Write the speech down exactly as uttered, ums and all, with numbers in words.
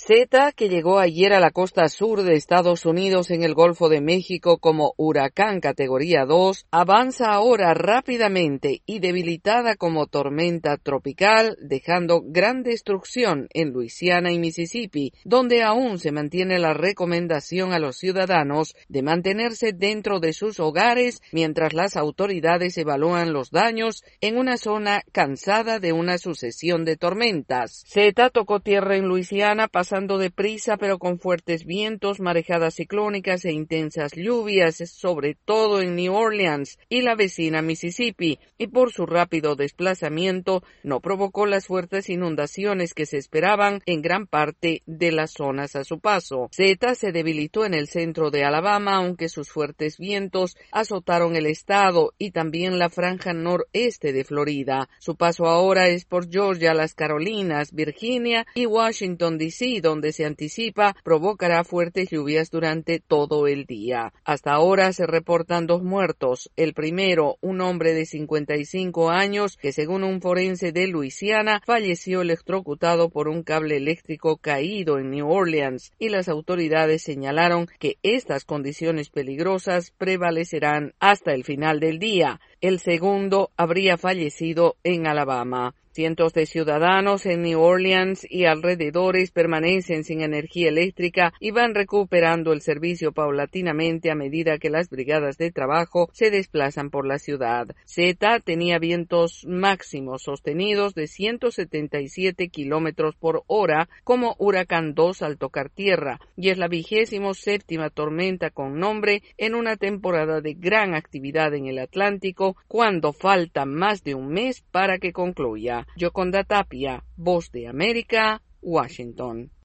Zeta, que llegó ayer a la costa sur de Estados Unidos en el Golfo de México como huracán categoría dos, avanza ahora rápidamente y debilitada como tormenta tropical, dejando gran destrucción en Luisiana y Mississippi, donde aún se mantiene la recomendación a los ciudadanos de mantenerse dentro de sus hogares mientras las autoridades evalúan los daños en una zona cansada de una sucesión de tormentas. Zeta tocó tierra en Luisiana, pasando deprisa pero con fuertes vientos, marejadas ciclónicas e intensas lluvias, sobre todo en New Orleans y la vecina Mississippi, y por su rápido desplazamiento no provocó las fuertes inundaciones que se esperaban en gran parte de las zonas a su paso. Zeta se debilitó en el centro de Alabama, aunque sus fuertes vientos azotaron el estado y también la franja noreste de Florida. Su paso ahora es por Georgia, las Carolinas, Virginia y Washington D C, donde se anticipa provocará fuertes lluvias durante todo el día. Hasta ahora se reportan dos muertos. El primero, un hombre de cincuenta y cinco años que, según un forense de Luisiana, falleció electrocutado por un cable eléctrico caído en New Orleans, y las autoridades señalaron que estas condiciones peligrosas prevalecerán hasta el final del día. El segundo habría fallecido en Alabama. Cientos de ciudadanos en New Orleans y alrededores permanecen sin energía eléctrica y van recuperando el servicio paulatinamente a medida que las brigadas de trabajo se desplazan por la ciudad. Zeta tenía vientos máximos sostenidos de ciento setenta y siete kilómetros por hora como huracán dos al tocar tierra, y es la vigésimo séptima tormenta con nombre en una temporada de gran actividad en el Atlántico, cuando falta más de un mes para que concluya. Yoconda Tapia, Voz de América, Washington.